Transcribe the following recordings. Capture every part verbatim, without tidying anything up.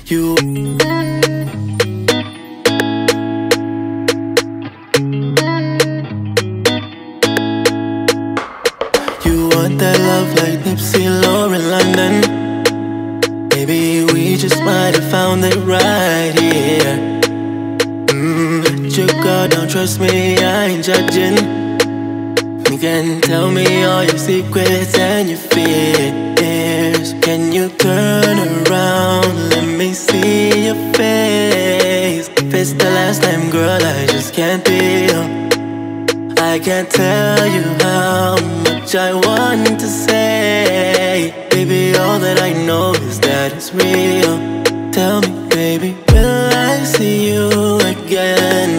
You You want that love like Nipsey, Lauren, London. Maybe we just might have found it right here. Mmm, let your guard down, trust me, I ain't judging. You can tell me all your secrets and your fears. Can you turn around, let me see your face? If it's the last time, girl, I just can't deal. I can't tell you how much I want to say. Baby, all that I know is that it's real. Tell me, baby, will I see you again?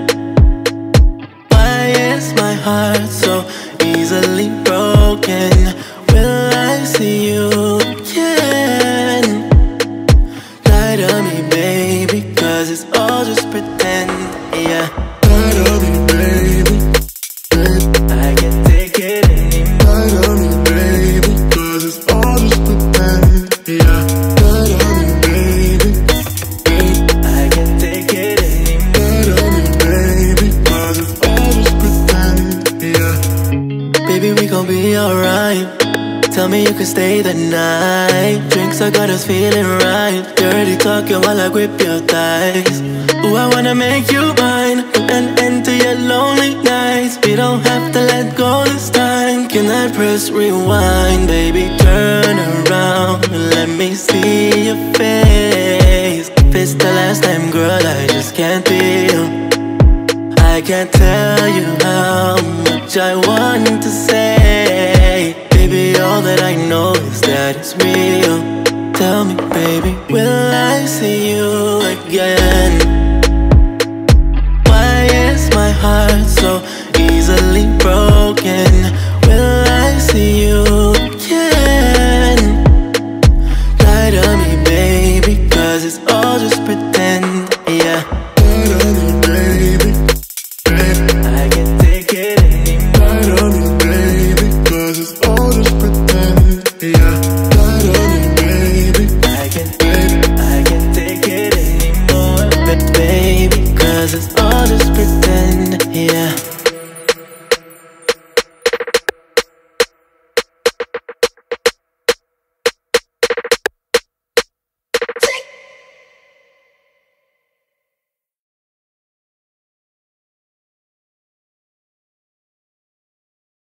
Why is my heart so easily broken? Will I see you again? Lie to me, baby, cause it's all just pretend, yeah. Lie to me, baby. I can't take it anymore. Lie to me, baby, cause it's all just pretend, yeah. Lie to me, baby. I can't take it anymore. Lie to me, baby, cause it's all just pretend, yeah. Baby, we gon' be alright. Tell me you can stay the night. Drinks, I got us feeling right. Dirty talking while I grip your thighs. Ooh, I wanna make you mine. Put an end to your lonely nights. We don't have to let go this time. Can I press rewind? Baby, turn around and let me see your face. If it's the last time, girl, I just can't deal. I can't tell you how much I want to say. Baby, all that I know is that it's real.